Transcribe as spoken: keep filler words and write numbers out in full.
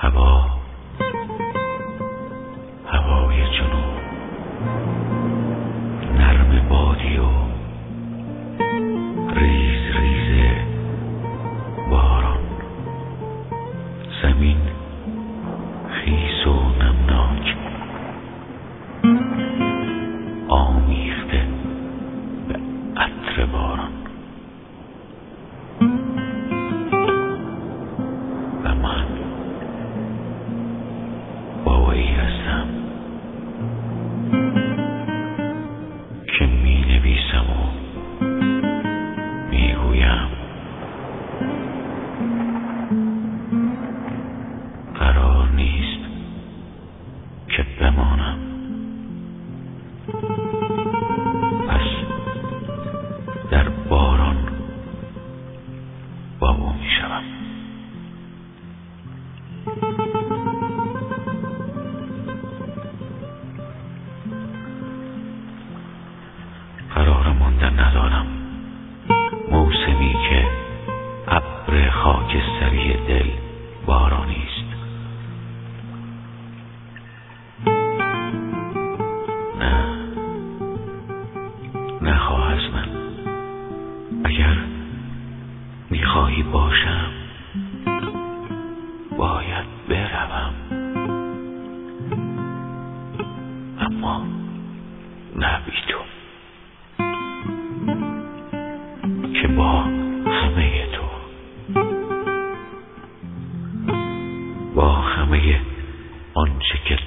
هوا هوای جنوب، نرم بادی و ریز ریز باران، زمین خیس و نمناک آمیخته به عطر باران. و من بابایی هستم که می نویسم و می گویم قرار نیست که بمانم، پس در باران بابا می شوم. قرار ماندن ندارم، موسمی که ابر خاکستری دل بارانی است. نه نخواه از من، اگر میخواهی باشم باید بروم، اما نه بی تو، که با همه تو، با همه آنچه که